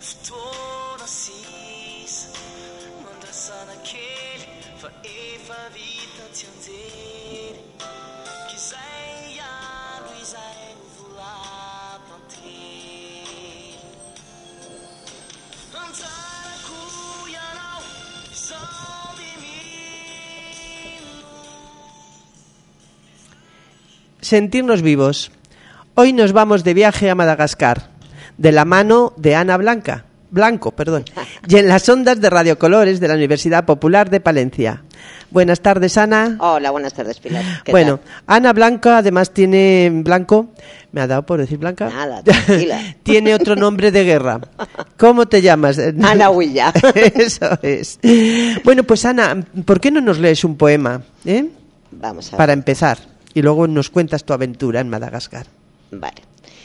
Sentirnos vivos. Hoy nos vamos de viaje a Madagascar, de la mano de Ana Blanco, y en las ondas de Radio Colores de la Universidad Popular de Palencia. Buenas tardes, Ana. Hola, buenas tardes, Pilar. Bueno, tal? Ana Blanco, además tiene Blanco, me ha dado por decir Blanca. Nada, tranquila. Tiene otro nombre de guerra. ¿Cómo te llamas? Ana Huilla. Eso es. Bueno, pues Ana, ¿por qué no nos lees un poema? Vamos a ver. Para empezar, y luego nos cuentas tu aventura en Madagascar. Vale.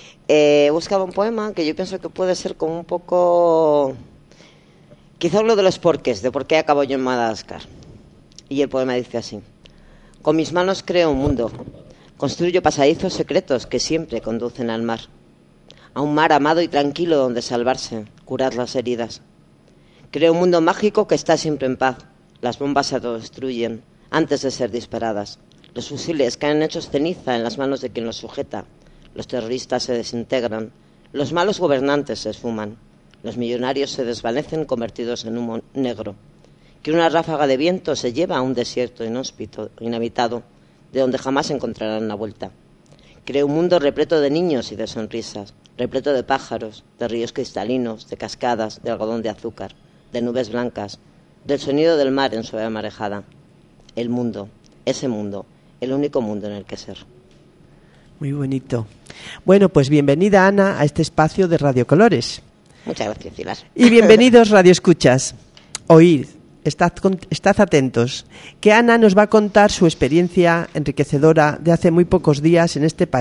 He buscado un poema que yo pienso que puede ser como un poco... Quizá uno de los porqués, de por qué acabo yo en Madagascar. Y el poema dice así: con mis manos creo un mundo, construyo pasadizos secretos que siempre conducen al mar. A un mar amado y tranquilo donde salvarse, curar las heridas. Creo un mundo mágico que está siempre en paz. Las bombas se autodestruyen antes de ser disparadas. Los fusiles caen hechos ceniza en las manos de quien los sujeta. Los terroristas se desintegran. Los malos gobernantes se esfuman. Los millonarios se desvanecen convertidos en humo negro. Que una ráfaga de viento se lleva a un desierto inhóspito, inhabitado, de donde jamás encontrarán la vuelta. Creo un mundo repleto de niños y de sonrisas, repleto de pájaros, de ríos cristalinos, de cascadas, de algodón de azúcar, de nubes blancas, del sonido del mar en suave marejada. El mundo, ese mundo, el único mundo en el que ser. Muy bonito. Bueno, pues bienvenida, Ana, a este espacio de Radio Colores. Muchas gracias, Pilar. Y bienvenidos, Radio Escuchas. Oíd, estad atentos, que Ana nos va a contar su experiencia enriquecedora de hace muy pocos días en ese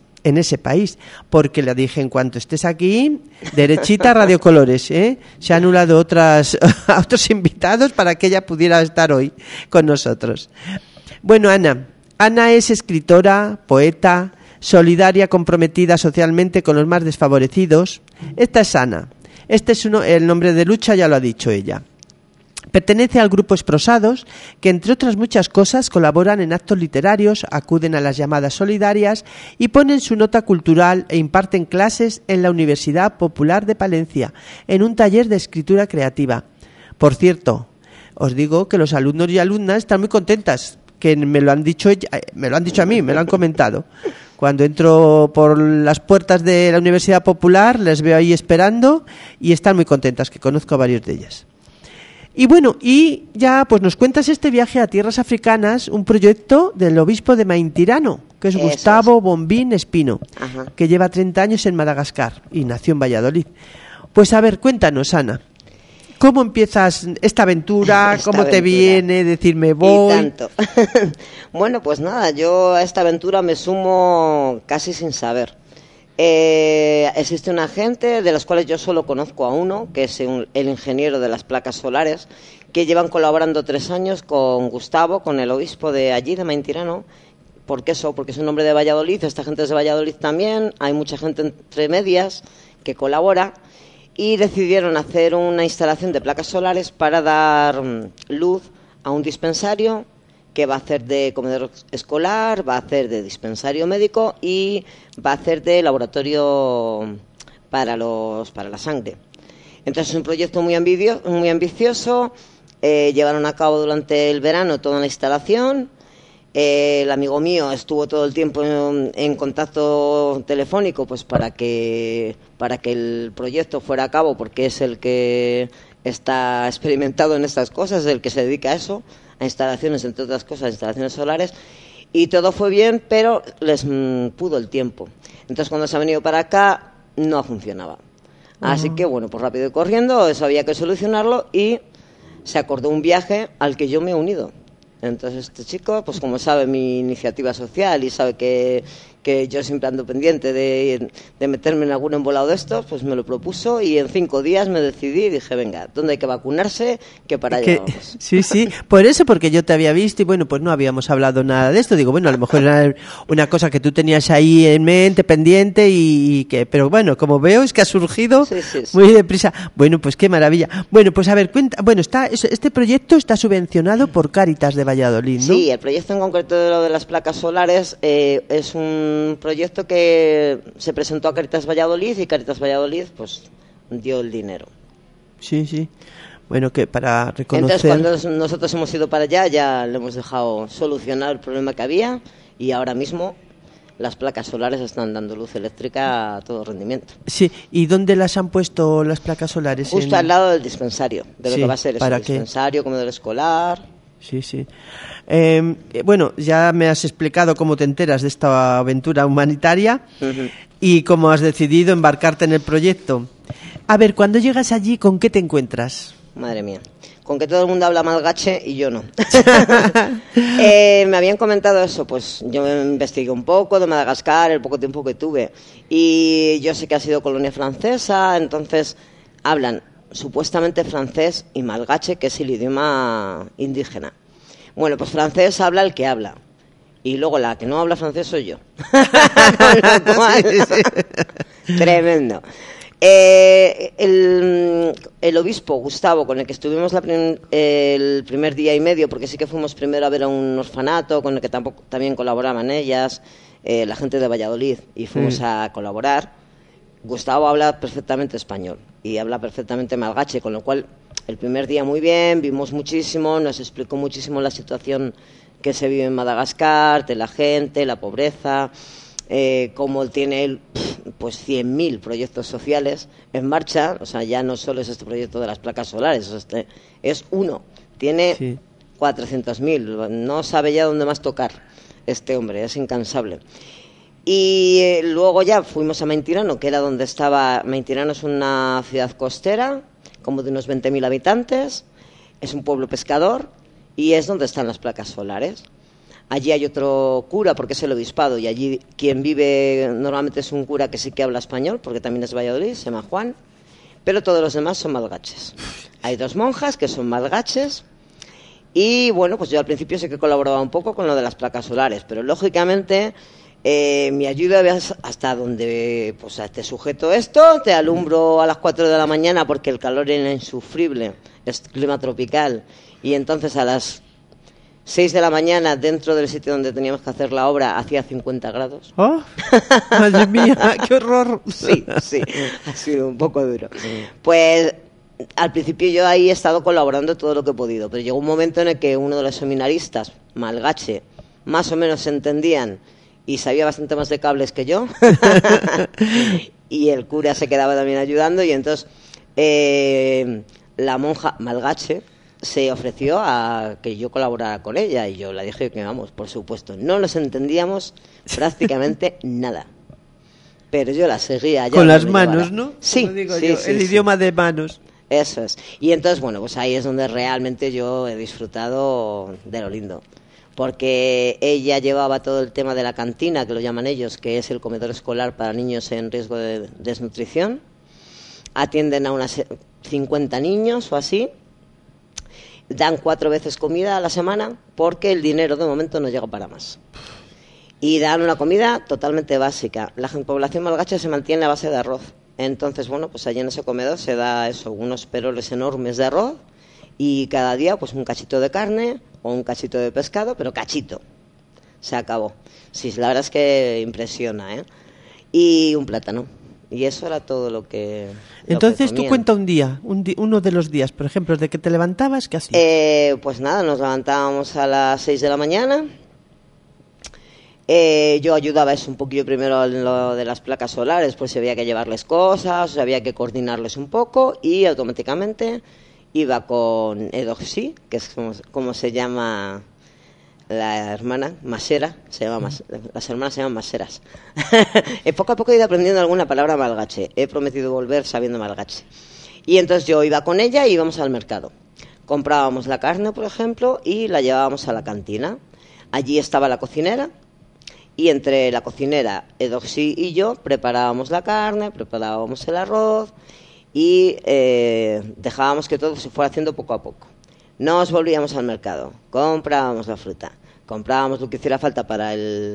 país, porque le dije, en cuanto estés aquí, derechita a Radio Colores, Se ha anulado a otros invitados para que ella pudiera estar hoy con nosotros. Bueno, Ana es escritora, poeta, solidaria, comprometida socialmente con los más desfavorecidos. Esta es Ana. Este es el nombre de lucha, ya lo ha dicho ella. Pertenece al grupo Esprosados, que entre otras muchas cosas colaboran en actos literarios, acuden a las llamadas solidarias y ponen su nota cultural e imparten clases en la Universidad Popular de Palencia, en un taller de escritura creativa. Por cierto, os digo que los alumnos y alumnas están muy contentas, que me lo han dicho a mí, me lo han comentado. Cuando entro por las puertas de la Universidad Popular, les veo ahí esperando y están muy contentas, que conozco a varios de ellas. Y bueno, y ya pues nos cuentas este viaje a tierras africanas, un proyecto del obispo de Maintirano, que es Gustavo Bombín Espino, Ajá. Que lleva 30 años en Madagascar y nació en Valladolid. Pues a ver, cuéntanos, Ana, ¿cómo empiezas esta aventura? ¿Cómo te viene decirme voy? Y tanto. Bueno, pues nada, yo a esta aventura me sumo casi sin saber. Existe una gente, de los cuales yo solo conozco a uno, que es el ingeniero de las placas solares, que llevan colaborando 3 años con Gustavo, con el obispo de allí, de Maintirano. ¿Por qué eso? Porque es un hombre de Valladolid, esta gente es de Valladolid también, hay mucha gente entre medias que colabora, y decidieron hacer una instalación de placas solares para dar luz a un dispensario que va a hacer de comedor escolar, va a hacer de dispensario médico y va a hacer de laboratorio para la sangre. Entonces es un proyecto muy ambicioso. Llevaron a cabo durante el verano toda la instalación. El amigo mío estuvo todo el tiempo en contacto telefónico, pues para que el proyecto fuera a cabo, porque es el que está experimentado en estas cosas, el que se dedica a eso, a instalaciones, entre otras cosas, instalaciones solares, y todo fue bien, pero les pudo el tiempo. Entonces, cuando se ha venido para acá, no funcionaba. Así que, bueno, pues rápido y corriendo, eso había que solucionarlo, y se acordó un viaje al que yo me he unido. Entonces este chico, pues como sabe mi iniciativa social y sabe que que yo siempre ando pendiente de meterme en algún embolado de estos, pues me lo propuso y en 5 días me decidí y dije, venga, ¿dónde hay que vacunarse? Que para allá vamos. Sí, por eso, porque yo te había visto y bueno, pues no habíamos hablado nada de esto. Digo, bueno, a lo mejor era una cosa que tú tenías ahí en mente, pendiente y que, pero bueno, como veo es que ha surgido muy deprisa. Bueno, pues qué maravilla. Bueno, pues a ver, cuenta, bueno, este proyecto está subvencionado por Cáritas de Valladolid, ¿no? Sí, el proyecto en concreto de lo de las placas solares es un proyecto que se presentó a Cáritas Valladolid y Cáritas Valladolid pues dio el dinero. Sí. Bueno, que para reconocer... Entonces, cuando nosotros hemos ido para allá, ya le hemos dejado solucionar el problema que había y ahora mismo las placas solares están dando luz eléctrica a todo rendimiento. Sí, ¿y dónde las han puesto las placas solares? Justo al lado del dispensario, de lo que va a ser eso, ¿para el dispensario, comedor escolar... Sí. Bueno, ya me has explicado cómo te enteras de esta aventura humanitaria y cómo has decidido embarcarte en el proyecto. A ver, cuando llegas allí, ¿con qué te encuentras? Madre mía, con que todo el mundo habla malgache y yo no. Me habían comentado eso, pues yo me investigué un poco de Madagascar, el poco tiempo que tuve, y yo sé que ha sido colonia francesa, entonces hablan supuestamente francés y malgache, que es el idioma indígena. Bueno, pues francés habla el que habla. Y luego la que no habla francés soy yo. Con lo cual, tremendo. El obispo Gustavo, con el que estuvimos el primer día y medio, porque sí que fuimos primero a ver a un orfanato, con el que también colaboraban ellas, la gente de Valladolid, y fuimos a colaborar. Gustavo habla perfectamente español y habla perfectamente malgache, con lo cual el primer día muy bien, vimos muchísimo, nos explicó muchísimo la situación que se vive en Madagascar, de la gente, la pobreza, cómo tiene él pues 100.000 proyectos sociales en marcha, o sea, ya no solo es este proyecto de las placas solares, es uno, tiene 400.000, no sabe ya dónde más tocar este hombre, es incansable. Y luego ya fuimos a Maintirano, que era donde estaba. Maintirano es una ciudad costera, como de unos 20.000 habitantes, es un pueblo pescador y es donde están las placas solares. Allí hay otro cura, porque es el obispado, y allí quien vive normalmente es un cura que sí que habla español, porque también es Valladolid, se llama Juan, pero todos los demás son malgaches. Hay 2 monjas que son malgaches. Y bueno, pues yo al principio sí que colaboraba un poco con lo de las placas solares, pero lógicamente... mi ayuda hasta donde pues te sujeto esto, te alumbro a las 4 de la mañana porque el calor era insufrible, es clima tropical, y entonces a las 6 de la mañana dentro del sitio donde teníamos que hacer la obra hacía 50 grados. ¡Oh! ¡Madre mía! ¡Qué horror! Sí, ha sido un poco duro. Pues al principio yo ahí he estado colaborando todo lo que he podido, pero llegó un momento en el que uno de los seminaristas, malgache, más o menos se entendían y sabía bastante más de cables que yo y el cura se quedaba también ayudando, y entonces la monja malgache se ofreció a que yo colaborara con ella y yo le dije que vamos, por supuesto. No nos entendíamos prácticamente nada, pero yo la seguía con las manos, ¿no? Sí, el idioma de manos. Eso es. Y entonces, bueno, pues ahí es donde realmente yo he disfrutado de lo lindo, porque ella llevaba todo el tema de la cantina, que lo llaman ellos, que es el comedor escolar para niños en riesgo de desnutrición. Atienden a unas 50 niños o así. Dan 4 veces comida a la semana, porque el dinero de momento no llega para más. Y dan una comida totalmente básica. La población malgache se mantiene a base de arroz. Entonces, bueno, pues allí en ese comedor se da eso, unos peroles enormes de arroz, y cada día pues un cachito de carne o un cachito de pescado, pero cachito. Se acabó. Sí, la verdad es que impresiona, ¿eh? Y un plátano. Y eso era todo lo que... Entonces tú cuenta un día, uno de los días, por ejemplo, de que te levantabas, ¿qué hacías? Pues nada, nos levantábamos a las 6 de la mañana. Yo ayudaba eso un poquillo primero en lo de las placas solares, pues si había que llevarles cosas, había que coordinarles un poco, y automáticamente iba con Edoxi, que es como se llama la hermana, Masera, las hermanas se llaman Maseras. Poco a poco he ido aprendiendo alguna palabra malgache, he prometido volver sabiendo malgache. Y entonces yo iba con ella y íbamos al mercado. Comprábamos la carne, por ejemplo, y la llevábamos a la cantina. Allí estaba la cocinera, y entre la cocinera, Edoxi y yo preparábamos la carne, preparábamos el arroz y dejábamos que todo se fuera haciendo poco a poco. Nos volvíamos al mercado, comprábamos la fruta, comprábamos lo que hiciera falta para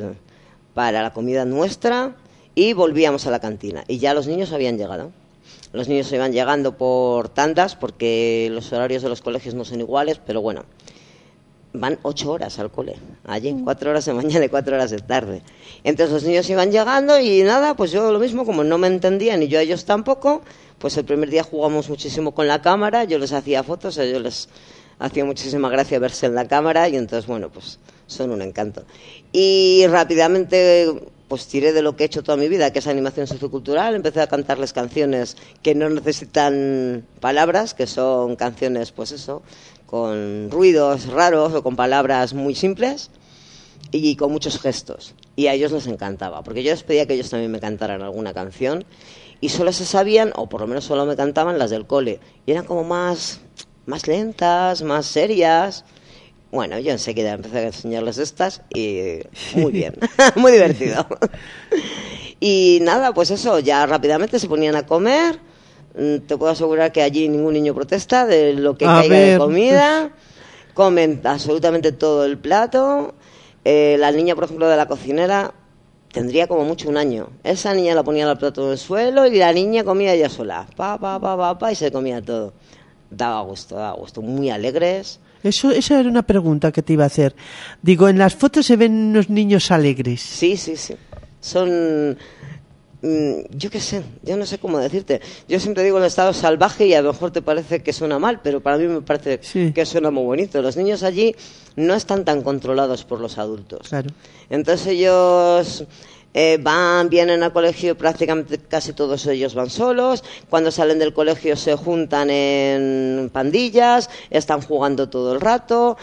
la comida nuestra y volvíamos a la cantina. Y ya los niños habían llegado. Los niños iban llegando por tandas porque los horarios de los colegios no son iguales, pero bueno, van 8 horas al cole, allí, 4 horas de mañana y 4 horas de tarde. Entonces los niños iban llegando y nada, pues yo lo mismo, como no me entendían y yo a ellos tampoco, pues el primer día jugamos muchísimo con la cámara, yo les hacía fotos, a ellos les hacía muchísima gracia verse en la cámara y entonces, bueno, pues son un encanto. Y rápidamente pues tiré de lo que he hecho toda mi vida, que es animación sociocultural, empecé a cantarles canciones que no necesitan palabras, que son canciones, pues eso, con ruidos raros o con palabras muy simples y con muchos gestos. Y a ellos les encantaba, porque yo les pedía que ellos también me cantaran alguna canción y solo se sabían, o por lo menos solo me cantaban las del cole. Y eran como más lentas, más serias. Bueno, yo enseguida empecé a enseñarles estas y muy bien, muy divertido. Y nada, pues eso, ya rápidamente se ponían a comer. Te puedo asegurar que allí ningún niño protesta de lo que caiga de comida. Comen absolutamente todo el plato. La niña, por ejemplo, de la cocinera tendría como mucho 1 año. Esa niña la ponía al plato en el suelo y la niña comía ella sola. Y se comía todo. Daba gusto, muy alegres. Esa era una pregunta que te iba a hacer. Digo, en las fotos se ven unos niños alegres. Sí. Son, yo qué sé, yo no sé cómo decirte. Yo siempre digo en estado salvaje y a lo mejor te parece que suena mal, pero para mí me parece que suena muy bonito. Los niños allí no están tan controlados por los adultos. Claro. Entonces ellos vienen al colegio, prácticamente casi todos ellos van solos. Cuando salen del colegio se juntan en pandillas, están jugando todo el rato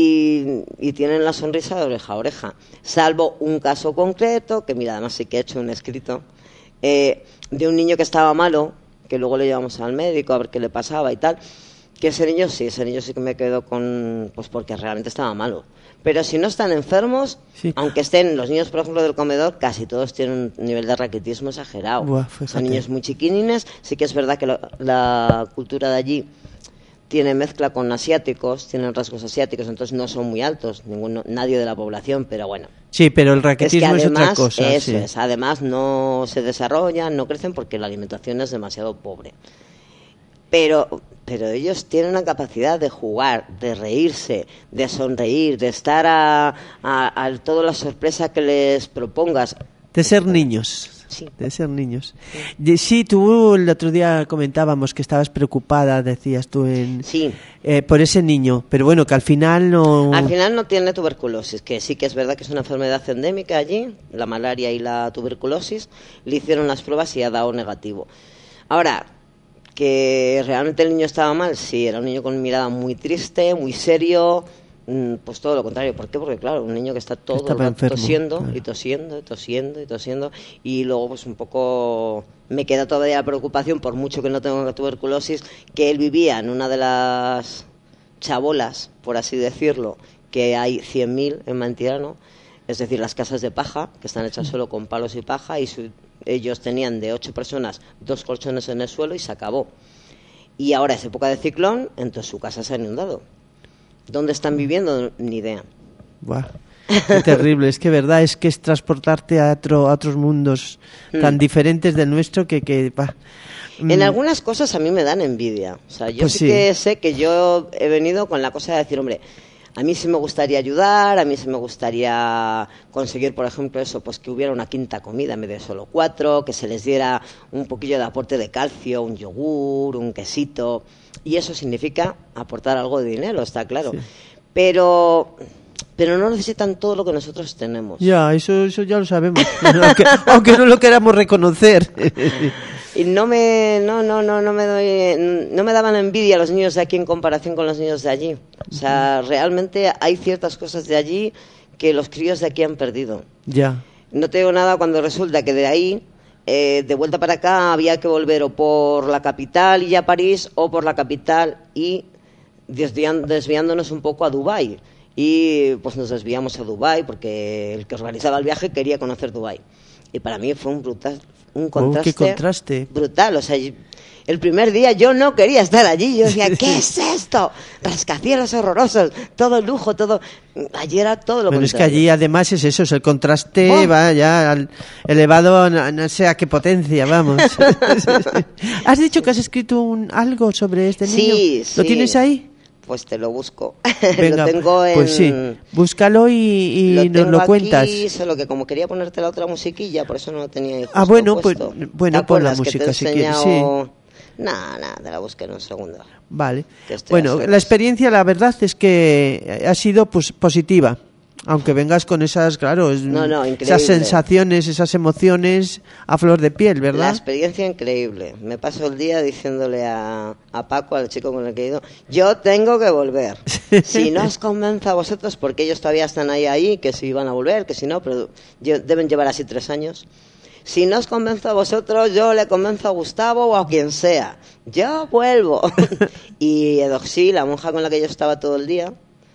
y tienen la sonrisa de oreja a oreja. Salvo un caso concreto, que mira, además sí que he hecho un escrito, de un niño que estaba malo, que luego le llevamos al médico a ver qué le pasaba y tal, que ese niño sí que me quedó con, pues porque realmente estaba malo. Pero si no están enfermos, aunque estén los niños, por ejemplo, del comedor, casi todos tienen un nivel de raquitismo exagerado. Buah, son niños muy chiquinines. Sí que es verdad que la cultura de allí tiene mezcla con asiáticos, tienen rasgos asiáticos, entonces no son muy altos, nadie de la población, pero bueno. Sí, pero el raquitismo es otra cosa. Eso es, además no se desarrollan, no crecen porque la alimentación es demasiado pobre. Pero ellos tienen una capacidad de jugar, de reírse, de sonreír, de estar a toda la sorpresa que les propongas. De ser niños. Sí. De ser niños. Sí, tú el otro día comentábamos que estabas preocupada, decías tú, por ese niño. Pero bueno, que al final no... Al final no tiene tuberculosis, que sí que es verdad que es una enfermedad endémica allí, la malaria y la tuberculosis. Le hicieron las pruebas y ha dado negativo. Ahora, que realmente el niño estaba mal, sí, era un niño con mirada muy triste, muy serio, pues todo lo contrario. ¿Por qué? Porque claro, un niño que está todo el rato tosiendo, claro. y tosiendo, y luego pues un poco me queda todavía la preocupación, por mucho que no tenga tuberculosis, que él vivía en una de las chabolas, por así decirlo, que hay 100.000 en Mantirano, es decir, las casas de paja, que están hechas solo con palos y paja, y ellos tenían de 8 personas 2 colchones en el suelo y se acabó. Y ahora es época de ciclón, entonces su casa se ha inundado. ¿Dónde están viviendo? Ni idea. Buah, qué terrible. Es que verdad, es transportarte a otros mundos tan diferentes del nuestro que En algunas cosas a mí me dan envidia. O sea, yo pues sí que sé que yo he venido con la cosa de decir, hombre, a mí sí me gustaría ayudar, a mí sí me gustaría conseguir, por ejemplo, eso, pues que hubiera una quinta comida en vez de solo 4, que se les diera un poquillo de aporte de calcio, un yogur, un quesito, y eso significa aportar algo de dinero, está claro. Sí. Pero no necesitan todo lo que nosotros tenemos. Ya, eso ya lo sabemos, aunque no lo queramos reconocer. Y no me daban envidia los niños de aquí en comparación con los niños de allí. O sea, realmente hay ciertas cosas de allí que los críos de aquí han perdido. Ya. No te digo nada cuando resulta que de ahí, de vuelta para acá, había que volver o por la capital y a París, o por la capital y desviándonos un poco a Dubái. y pues nos desviamos a Dubái porque el que organizaba el viaje quería conocer Dubái. Y para mí fue un qué contraste brutal. O sea, el primer día yo no quería estar allí. Yo decía, ¿qué es esto? Rascacielos horrorosos, todo lujo, todo. Allí era todo lo contrario. Es que allí además es eso, es el contraste, va ya elevado, no sé a qué potencia, vamos. ¿Has dicho que has escrito algo sobre este niño? Sí. ¿Lo tienes ahí? Pues te lo busco. Venga, lo tengo en... pues sí, búscalo y nos lo cuentas. Aquí, solo que como quería ponerte la otra musiquilla, por eso no lo tenía ahí justo bueno, puesto. Bueno, pon la música si quieres, sí. Nada, te la busqué en un segundo. Vale. Bueno, la experiencia, la verdad es que ha sido pues positiva. Aunque vengas con esas, claro, esas sensaciones, esas emociones a flor de piel, ¿verdad? La experiencia increíble. Me paso el día diciéndole a Paco, al chico con el que he ido, yo tengo que volver. Si no os convenzo a vosotros, porque ellos todavía están ahí, que si van a volver, que si no, pero deben llevar así 3 años. Si no os convenzo a vosotros, yo le convenzo a Gustavo o a quien sea. Yo vuelvo. Y Edoxí, la monja con la que yo estaba todo el día,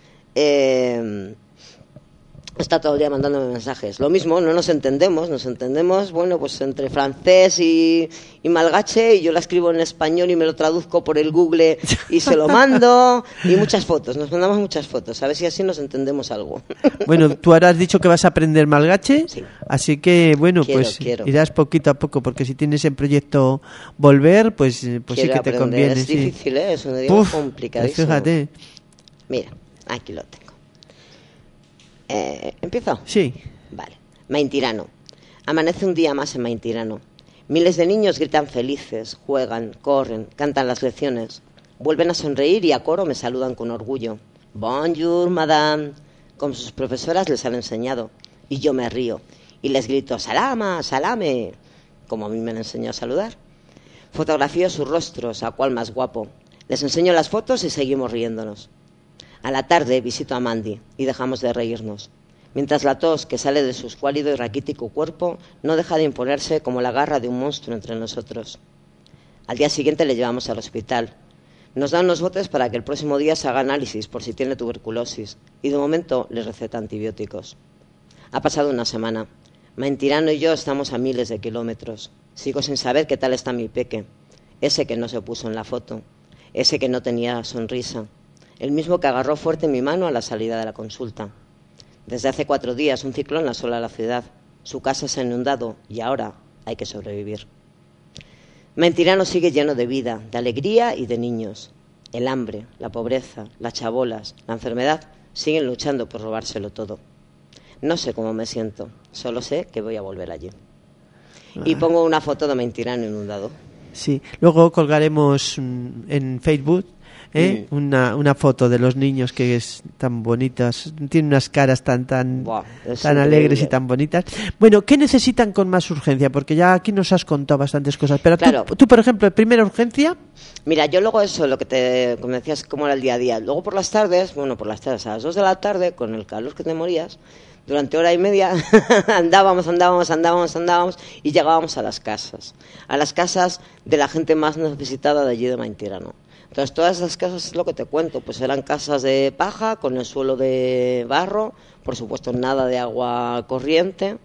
está todo el día mandándome mensajes. Lo mismo, no nos entendemos, bueno, pues entre francés y malgache, y yo la escribo en español y me lo traduzco por el Google y se lo mando, y muchas fotos, nos mandamos muchas fotos, a ver si así nos entendemos algo. Bueno, tú ahora has dicho que vas a aprender malgache, sí. Así que, bueno, quiero. Irás poquito a poco, porque si tienes en proyecto volver, pues sí que te aprender. Conviene. Es difícil, es un idioma complicadísimo. Fíjate. Mira, aquí lo tengo. ¿Empiezo? Sí. Vale. Maintirano. Amanece un día más en Maintirano. Miles de niños gritan felices, juegan, corren, cantan las lecciones. Vuelven a sonreír y a coro me saludan con orgullo. Bonjour, madame, como sus profesoras les han enseñado. Y yo me río y les grito salama, salame, como a mí me han enseñado a saludar. Fotografío sus rostros, a cuál más guapo. Les enseño las fotos y seguimos riéndonos. A la tarde visito a Mandy y dejamos de reírnos, mientras la tos que sale de su escuálido y raquítico cuerpo no deja de imponerse como la garra de un monstruo entre nosotros. Al día siguiente le llevamos al hospital. Nos dan unos botes para que el próximo día se haga análisis por si tiene tuberculosis y de momento le receta antibióticos. Ha pasado una semana. Maintirano y yo estamos a miles de kilómetros. Sigo sin saber qué tal está mi peque, ese que no se puso en la foto, ese que no tenía sonrisa, el mismo que agarró fuerte mi mano a la salida de la consulta. Desde hace 4 días un ciclón asola la ciudad. Su casa se ha inundado y ahora hay que sobrevivir. Maintirano sigue lleno de vida, de alegría y de niños. El hambre, la pobreza, las chabolas, la enfermedad siguen luchando por robárselo todo. No sé cómo me siento, solo sé que voy a volver allí. Y pongo una foto de Maintirano inundado. Sí, luego colgaremos en Facebook una foto de los niños que es tan bonitas, tienen unas caras tan alegres y tan bonitas. Bueno, ¿qué necesitan con más urgencia? Porque ya aquí nos has contado bastantes cosas, pero claro. tú por ejemplo, primera urgencia. Mira, yo luego eso, lo que como decías, cómo era el día a día. Luego por las tardes, a las 2 de la tarde, con el calor que te morías, durante 1 hora y media andábamos y llegábamos a las casas de la gente más necesitada de allí de Maintirano. Entonces todas esas casas es lo que te cuento, pues eran casas de paja con el suelo de barro, por supuesto nada de agua corriente.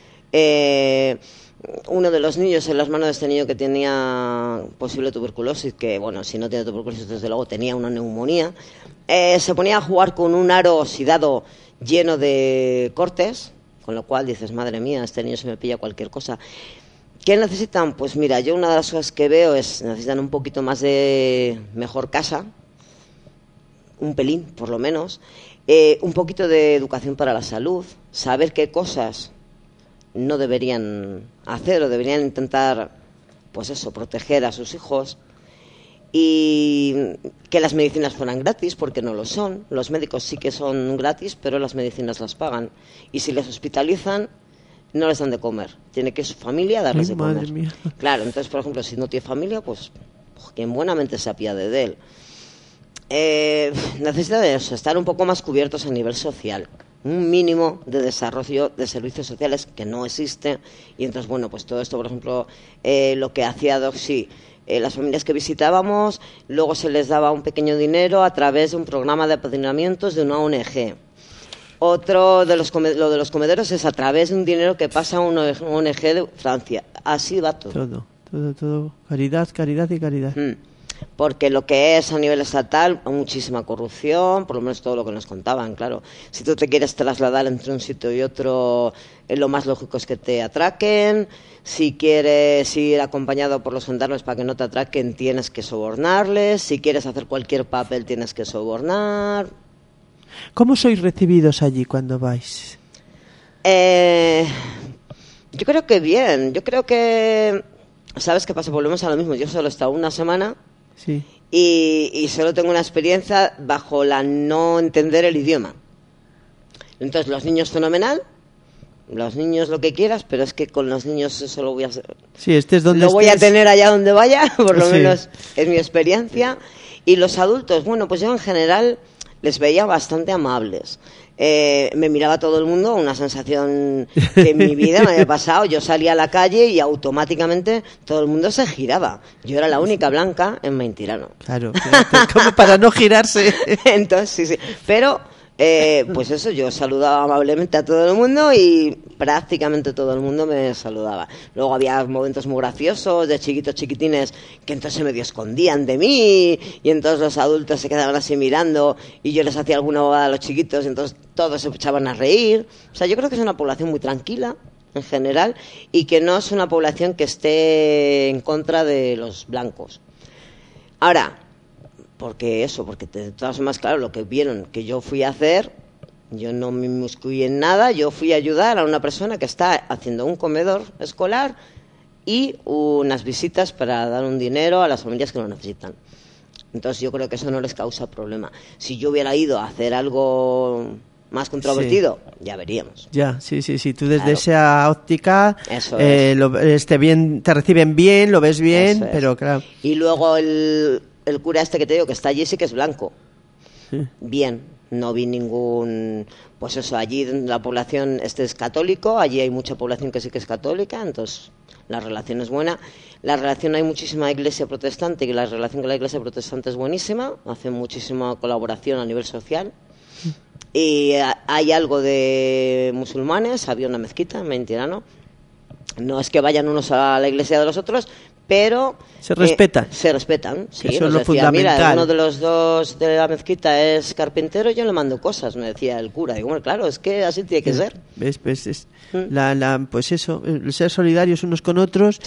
Uno de los niños en las manos de este niño que tenía posible tuberculosis, que bueno, si no tiene tuberculosis desde luego tenía una neumonía, se ponía a jugar con un aro oxidado lleno de cortes, con lo cual dices, madre mía, este niño se me pilla cualquier cosa. ¿Qué necesitan? Pues mira, yo una de las cosas que veo es necesitan un poquito más de mejor casa, un pelín por lo menos, un poquito de educación para la salud, saber qué cosas no deberían hacer o deberían intentar, pues eso, proteger a sus hijos, y que las medicinas fueran gratis, porque no lo son. Los médicos sí que son gratis, pero las medicinas las pagan. Y si les hospitalizan, no les dan de comer. Tiene que su familia darles de comer. Mía. Claro, entonces, por ejemplo, si no tiene familia, pues quien buenamente se apiade de él. Necesita eso, estar un poco más cubiertos a nivel social. Un mínimo de desarrollo de servicios sociales que no existe. Y entonces, bueno, pues todo esto, por ejemplo, lo que hacía Doxy, las familias que visitábamos, luego se les daba un pequeño dinero a través de un programa de apadrinamientos de una ONG. Otro de lo de los comederos es a través de un dinero que pasa a una ONG de Francia. Así va todo. Todo. Caridad y caridad. Porque lo que es a nivel estatal, hay muchísima corrupción, por lo menos todo lo que nos contaban, claro. Si tú te quieres trasladar entre un sitio y otro, lo más lógico es que te atraquen. Si quieres ir acompañado por los gendarmes para que no te atraquen, tienes que sobornarles. Si quieres hacer cualquier papel, tienes que sobornar. ¿Cómo sois recibidos allí cuando vais? Yo creo que bien. Yo creo que... ¿Sabes qué pasa? Volvemos a lo mismo. Yo solo he estado una semana. Sí. Y solo tengo una experiencia bajo la no entender el idioma. Entonces, los niños fenomenal, los niños lo que quieras, pero es que con los niños eso lo voy a hacer. Sí, lo voy a tener allá donde vaya, por lo menos es mi experiencia. Y los adultos, bueno, pues yo en general les veía bastante amables. Me miraba todo el mundo, una sensación que en mi vida me había pasado. Yo salía a la calle y automáticamente todo el mundo se giraba. Yo era la única blanca en Mentirano. Claro, como para no girarse. Entonces, sí. Pero, pues eso, yo saludaba amablemente a todo el mundo y prácticamente todo el mundo me saludaba. Luego había momentos muy graciosos de chiquitines que entonces medio escondían de mí y entonces los adultos se quedaban así mirando y yo les hacía alguna bobada a los chiquitos y entonces todos se echaban a reír. O sea, yo creo que es una población muy tranquila en general y que no es una población que esté en contra de los blancos. Ahora, porque de todas formas, claro, lo que vieron que yo fui a hacer, yo no me inmiscuí en nada, yo fui a ayudar a una persona que está haciendo un comedor escolar y unas visitas para dar un dinero a las familias que lo necesitan. Entonces yo creo que eso no les causa problema. Si yo hubiera ido a hacer algo más controvertido, ya veríamos. Ya, sí, tú desde esa óptica eso es. Te reciben bien, lo ves bien, pero claro. Y luego el cura este que te digo que está allí sí que es blanco. Sí. Bien, no vi ningún... Pues eso, allí la población es católico, allí hay mucha población que sí que es católica, entonces la relación es buena. Hay muchísima iglesia protestante y la relación con la iglesia protestante es buenísima, hace muchísima colaboración a nivel social. Y hay algo de musulmanes, había una mezquita en Mentirano. No es que vayan unos a la iglesia de los otros, pero se respetan. Se respetan, sí. Eso es lo decía, fundamental. Mira, uno de los dos de la mezquita es carpintero, yo le mando cosas, me decía el cura. Digo, bueno, claro, es que así tiene que ser. ¿Ves? Pues eso, el ser solidarios unos con otros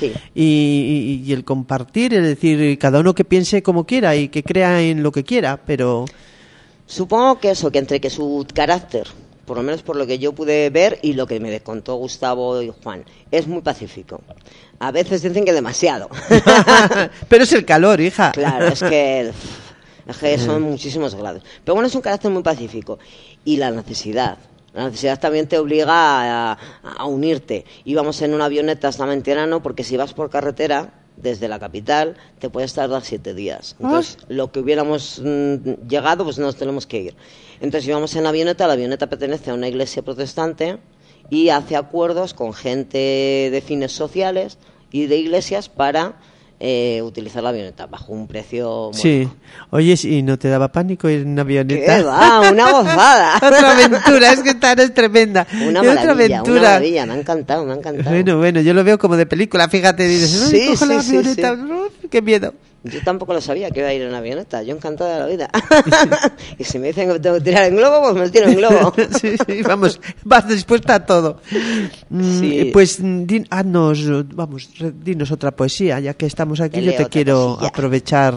y el compartir, es decir, cada uno que piense como quiera y que crea en lo que quiera, pero... Supongo que eso, que entre que su carácter, por lo menos por lo que yo pude ver y lo que me contó Gustavo y Juan, es muy pacífico. A veces dicen que demasiado. Pero es el calor, hija. Claro, es que son muchísimos grados. Pero bueno, es un carácter muy pacífico. Y la necesidad también te obliga a unirte. Íbamos en una avioneta hasta Mentirano porque si vas por carretera desde la capital te puedes tardar 7 días. Entonces, lo que hubiéramos llegado, pues nos tenemos que ir. Entonces íbamos en la avioneta pertenece a una iglesia protestante y hace acuerdos con gente de fines sociales y de iglesias para utilizar la avioneta bajo un precio módico. Sí. Oye, ¿y no te daba pánico ir en una avioneta? ¿Qué va? Una gozada. Otra aventura, es que es tremenda. Una maravilla, me ha encantado. Bueno, yo lo veo como de película, fíjate, dices, sí, cojo la avioneta, qué miedo. Yo tampoco lo sabía que iba a ir en avioneta, yo encantada de la vida. Y si me dicen que tengo que tirar en globo, pues me tiro en globo. Sí, vamos, vas dispuesta a todo. Sí. Pues dinos otra poesía, ya que estamos aquí, yo te quiero aprovechar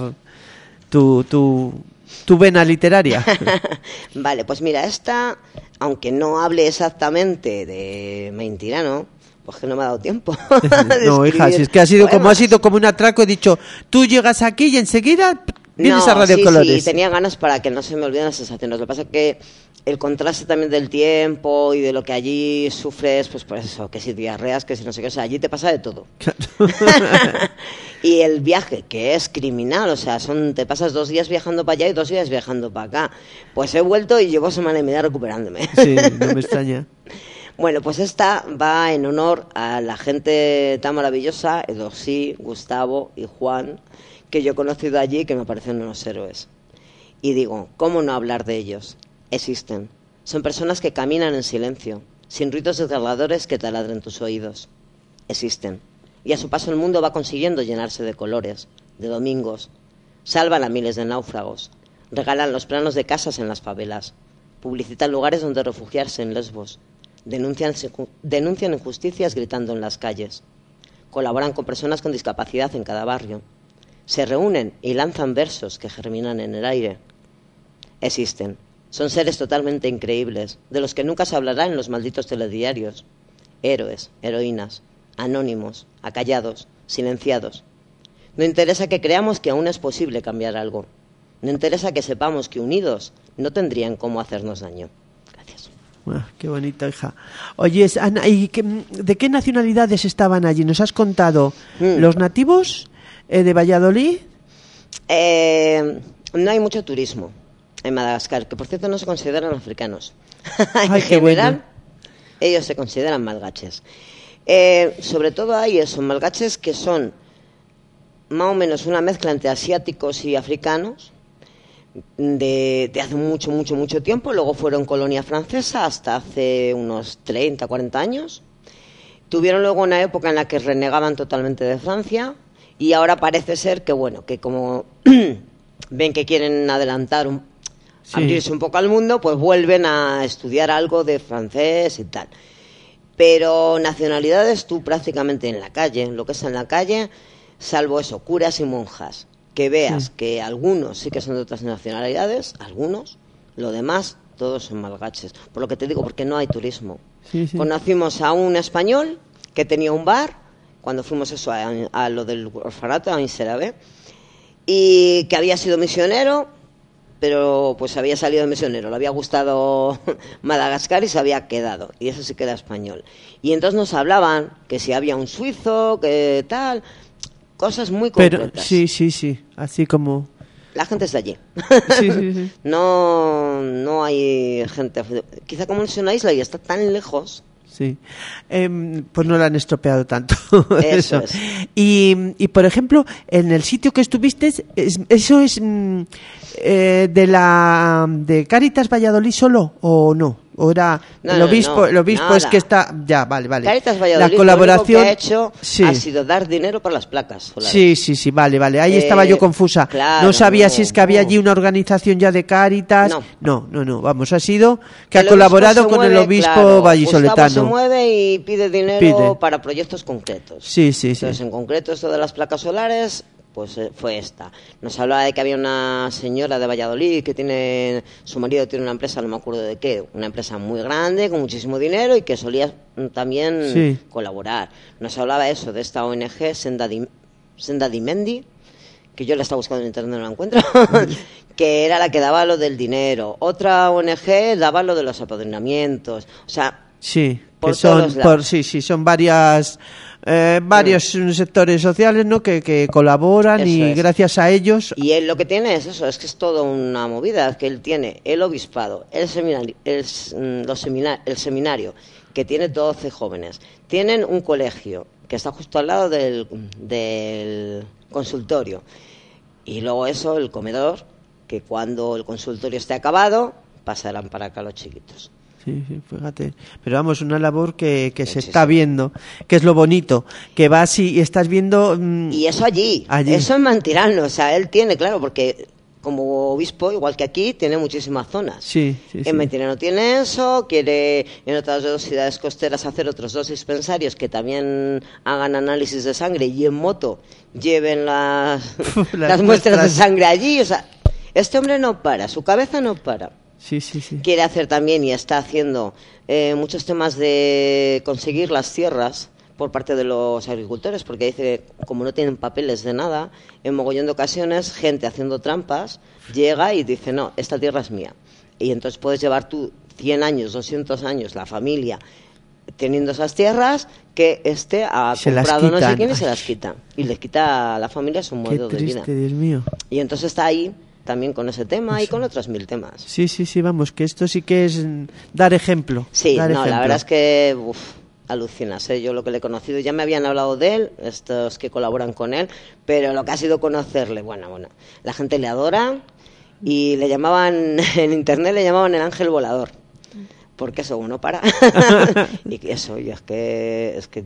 tu vena literaria. Vale, pues mira, esta, aunque no hable exactamente de Mentirano, pues que no me ha dado tiempo. No, hija, si es que ha sido como un atraco, he dicho, tú llegas aquí y enseguida vienes a Radio Colores. Sí, tenía ganas para que no se me olviden las sensaciones. Lo que pasa es que el contraste también del tiempo y de lo que allí sufres, pues por eso, que si diarreas, que si no sé qué, o sea, allí te pasa de todo. Claro. Y el viaje, que es criminal, o sea, te pasas 2 días viajando para allá y 2 días viajando para acá. Pues he vuelto y llevo semana y media recuperándome. Sí, no me extraña. Bueno, pues esta va en honor a la gente tan maravillosa, Edoxí, Gustavo y Juan, que yo he conocido allí, que me parecen unos héroes. Y digo, ¿cómo no hablar de ellos? Existen. Son personas que caminan en silencio, sin ruidos desgarradores que taladren tus oídos. Existen. Y a su paso el mundo va consiguiendo llenarse de colores, de domingos. Salvan a miles de náufragos. Regalan los planos de casas en las favelas. Publicitan lugares donde refugiarse en Lesbos. Denuncian injusticias gritando en las calles. Colaboran con personas con discapacidad en cada barrio. Se reúnen y lanzan versos que germinan en el aire. Existen. Son seres totalmente increíbles, de los que nunca se hablará en los malditos telediarios. Héroes, heroínas, anónimos, acallados, silenciados. No interesa que creamos que aún es posible cambiar algo. No interesa que sepamos que unidos no tendrían cómo hacernos daño. Gracias. Ah, qué bonito, hija. Oye, Ana, ¿de qué nacionalidades estaban allí? ¿Nos has contado los nativos de Valladolid? No hay mucho turismo en Madagascar, que por cierto no se consideran africanos. En Ay, qué general, bueno. ellos se consideran malgaches. Sobre todo hay esos malgaches que son más o menos una mezcla entre asiáticos y africanos de hace mucho tiempo. Luego fueron colonia francesa hasta hace unos 30, 40 años. Tuvieron luego una época en la que renegaban totalmente de Francia y ahora parece ser que, bueno, que como ven que quieren abrirse un poco al mundo, pues vuelven a estudiar algo de francés y tal. Pero nacionalidades tú prácticamente en la calle, lo que es en la calle, salvo eso, curas y monjas, que veas que algunos sí que son de otras nacionalidades, algunos, lo demás, todos son malgaches. Por lo que te digo, porque no hay turismo. Sí. Conocimos a un español que tenía un bar, cuando fuimos eso a lo del orfanato, a Inserabé, y que había sido misionero, pero pues había salido de misionero, le había gustado Madagascar y se había quedado, y eso sí que era español. Y entonces nos hablaban que si había un suizo, que tal, cosas muy concretas. Pero sí, así como... La gente está allí. Sí. No hay gente... Quizá como es una isla y está tan lejos... Sí, pues no la han estropeado tanto. Eso es. Y por ejemplo, en el sitio que estuviste, ¿eso es de Cáritas Valladolid solo o no? ¿O era el obispo es que está... Ya, vale. Cáritas Valladolid la colaboración lo único que ha hecho ha sido dar dinero para las placas solares. Sí, vale. Ahí estaba yo confusa. Claro, no sabía si es que había allí una organización ya de Cáritas. No. Vamos, ha sido que ha colaborado con el obispo vallisoletano. Gustavo se mueve y pide dinero para proyectos concretos. Sí. Entonces, en concreto, esto de las placas solares... pues fue esta. Nos hablaba de que había una señora de Valladolid que su marido tiene una empresa, no me acuerdo de qué, una empresa muy grande, con muchísimo dinero y que solía también colaborar. Nos hablaba eso, de esta ONG, Senda Dimendi, que yo la estaba buscando en internet, no la encuentro, que era la que daba lo del dinero. Otra ONG daba lo de los apadrinamientos. O sea, por todos lados. Son varios sectores sociales, ¿no? que colaboran y gracias a ellos. Y él lo que tiene es eso, es que es toda una movida, que él tiene el obispado, el seminario, que tiene 12 jóvenes, tienen un colegio que está justo al lado del consultorio, y luego eso, el comedor, que cuando el consultorio esté acabado pasarán para acá los chiquitos. Sí, fíjate. Pero vamos, una labor que se está viendo, que es lo bonito, que vas y estás viendo... Y eso allí, eso en Mantirano, o sea, él tiene, claro, porque como obispo, igual que aquí, tiene muchísimas zonas. Sí. En Mantirano tiene eso, quiere en otras 2 ciudades costeras hacer otros 2 dispensarios que también hagan análisis de sangre y en moto lleven las muestras de sangre allí, o sea, este hombre no para, su cabeza no para. Sí. Quiere hacer también y está haciendo muchos temas de conseguir las tierras por parte de los agricultores, porque dice que como no tienen papeles de nada, en mogollón de ocasiones, gente haciendo trampas llega y dice, no, esta tierra es mía. Y entonces puedes llevar tú 100 años, 200 años, la familia, teniendo esas tierras, que ha comprado no sé quién y se las quita. Y les quita a la familia su modo de vida. Dios mío. Y entonces está ahí también con ese tema y con otros 1000 temas. Sí, vamos, que esto sí que es dar ejemplo. Sí, dar ejemplo. La verdad es que alucinas, ¿eh? Yo lo que le he conocido, ya me habían hablado de él, estos que colaboran con él, pero lo que ha sido conocerle, bueno, la gente le adora y le llamaban, en internet le llamaban el ángel volador, porque eso uno para. Y eso, y es que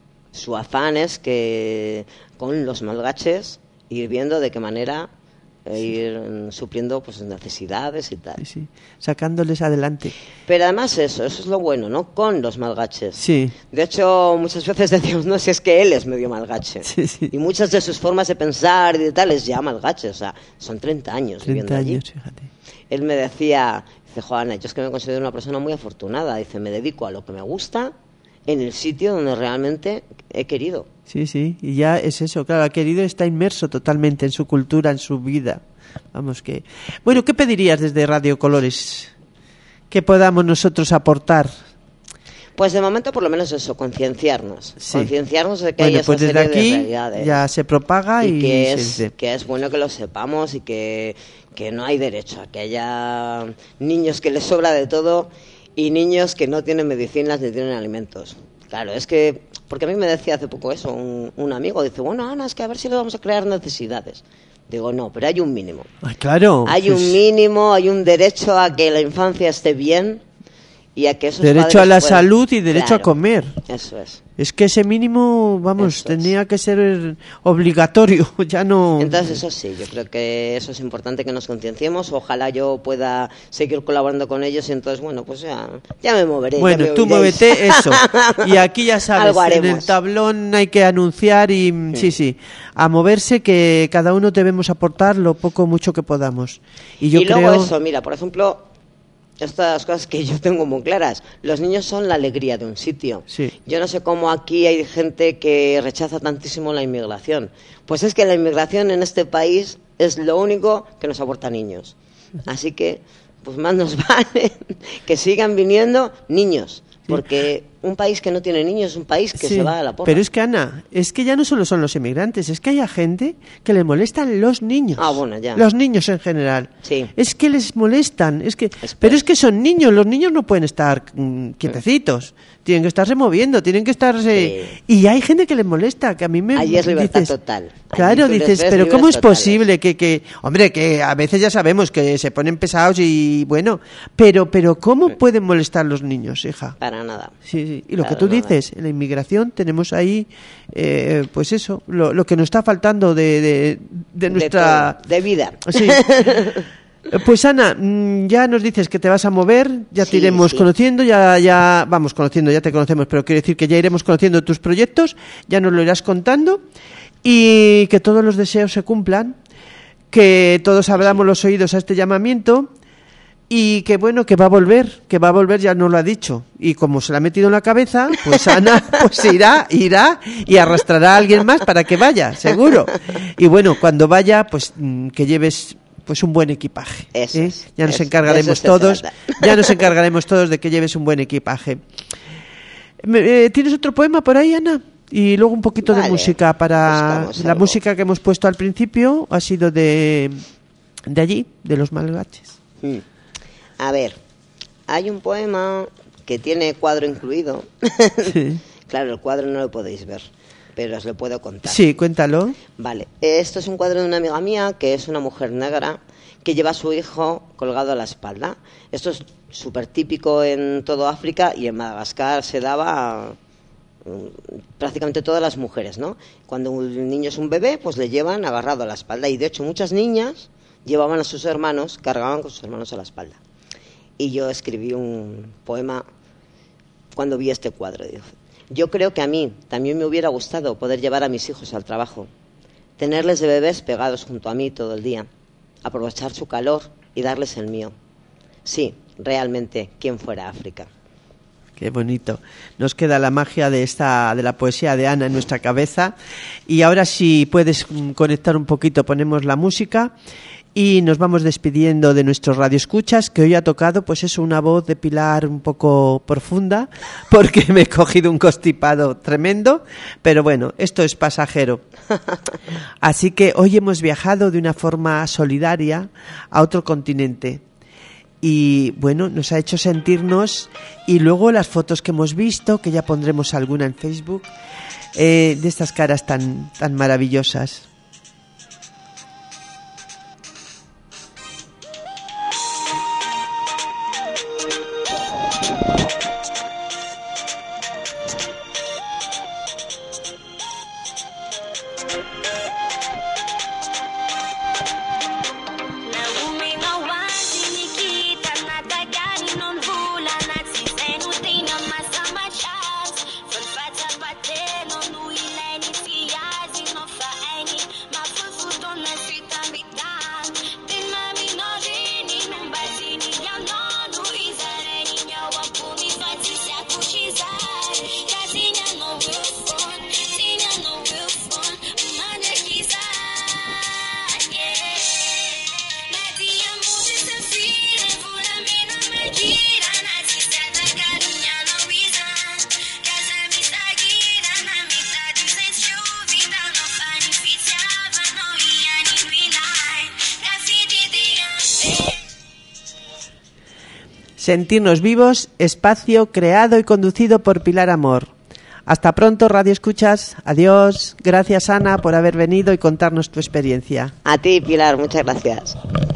su afán es que con los malgaches ir viendo de qué manera ir supliendo pues necesidades y tal. Sí, sacándoles adelante. Pero además eso es lo bueno, ¿no? Con los malgaches. Sí. De hecho, muchas veces decimos, no, si es que él es medio malgache. Sí. Y muchas de sus formas de pensar y de tal es ya malgache. O sea, son 30 años viviendo allí. 30 años, fíjate. Él me decía, dice, Joana, yo es que me considero una persona muy afortunada. Dice, me dedico a lo que me gusta en el sitio donde realmente he querido. Sí, y ya es eso, claro, ha querido, está inmerso totalmente en su cultura, en su vida. Vamos que... Bueno, ¿qué pedirías desde Radio Colores? ¿Qué podamos nosotros aportar? Pues de momento por lo menos eso, concienciarnos. Sí. Concienciarnos de que bueno, hay esa pues desde serie aquí de realidades. Ya se propaga y que es bueno que lo sepamos y que no hay derecho a que haya niños que les sobra de todo y niños que no tienen medicinas ni tienen alimentos. Claro, es que, porque a mí me decía hace poco eso, un amigo, dice, bueno, Ana, es que a ver si le vamos a crear necesidades. Digo, no, pero hay un mínimo. Ah, claro. Hay un mínimo, hay un derecho a que la infancia esté bien y a que esos derecho a la puedan... salud y derecho a comer. Eso es. Es que ese mínimo, vamos, eso tenía que ser obligatorio, ya no... Entonces eso sí, yo creo que eso es importante que nos concienciemos, ojalá yo pueda seguir colaborando con ellos y entonces, bueno, pues ya me moveré. Bueno, ya me tú muévete, eso. Y aquí ya sabes, en el tablón hay que anunciar y sí, a moverse, que cada uno debemos aportar lo poco o mucho que podamos. Y luego eso, mira, por ejemplo... Estas cosas que yo tengo muy claras. Los niños son la alegría de un sitio. Sí. Yo no sé cómo aquí hay gente que rechaza tantísimo la inmigración. Pues es que la inmigración en este país es lo único que nos aporta niños. Así que, pues más nos vale que sigan viniendo niños. Porque un país que no tiene niños es un país que se va a la porra. Pero es que, Ana, es que ya no solo son los inmigrantes, es que hay gente que le molestan los niños. Ah, bueno, ya. Los niños en general. Sí. Es que les molestan, pero es que son niños, los niños no pueden estar quietecitos. Tienen que estarse moviendo, tienen que estarse... Sí. Y hay gente que les molesta, que a mí me... Ahí es libertad total. Claro, dices, pero ¿cómo es posible que... Hombre, que a veces ya sabemos que se ponen pesados y bueno, pero ¿cómo pueden molestar los niños, hija? Para nada. Sí. Y lo que tú dices, en la inmigración tenemos ahí, pues eso, lo que nos está faltando de nuestra... De vida. Sí. Pues Ana, ya nos dices que te vas a mover, ya te iremos conociendo, ya vamos conociendo, ya te conocemos, pero quiero decir que ya iremos conociendo tus proyectos, ya nos lo irás contando y que todos los deseos se cumplan, que todos abramos los oídos a este llamamiento y que bueno, que va a volver, ya nos lo ha dicho, y como se la ha metido en la cabeza, pues Ana pues irá y arrastrará a alguien más para que vaya, seguro. Y bueno, cuando vaya, pues que lleves pues un buen equipaje. Ya nos encargaremos todos de que lleves un buen equipaje. ¿Tienes otro poema por ahí, Ana? Y luego un poquito de música para la música que hemos puesto al principio ha sido de allí, de los malgaches. A ver, hay un poema que tiene cuadro incluido. Sí. Claro, el cuadro no lo podéis ver, pero os lo puedo contar. Sí, cuéntalo. Vale, esto es un cuadro de una amiga mía que es una mujer negra que lleva a su hijo colgado a la espalda. Esto es súper típico en todo África y en Madagascar se daba a prácticamente todas las mujeres, ¿no? Cuando un niño es un bebé, pues le llevan agarrado a la espalda y de hecho muchas niñas llevaban a sus hermanos, cargaban con sus hermanos a la espalda. Y yo escribí un poema cuando vi este cuadro. Yo creo que a mí también me hubiera gustado poder llevar a mis hijos al trabajo, tenerles de bebés pegados junto a mí todo el día, aprovechar su calor y darles el mío. Sí, realmente, ¿quién fuera África? Qué bonito. Nos queda la magia de la poesía de Ana en nuestra cabeza. Y ahora si puedes conectar un poquito, ponemos la música Y nos vamos despidiendo de nuestros radioescuchas, que hoy ha tocado, pues eso, una voz de Pilar un poco profunda, porque me he cogido un constipado tremendo, pero bueno, esto es pasajero. Así que hoy hemos viajado de una forma solidaria a otro continente. Y bueno, nos ha hecho sentirnos, y luego las fotos que hemos visto, que ya pondremos alguna en Facebook, de estas caras tan maravillosas. Sentirnos vivos, espacio creado y conducido por Pilar Amor. Hasta pronto, Radio Escuchas. Adiós. Gracias, Ana, por haber venido y contarnos tu experiencia. A ti, Pilar, muchas gracias.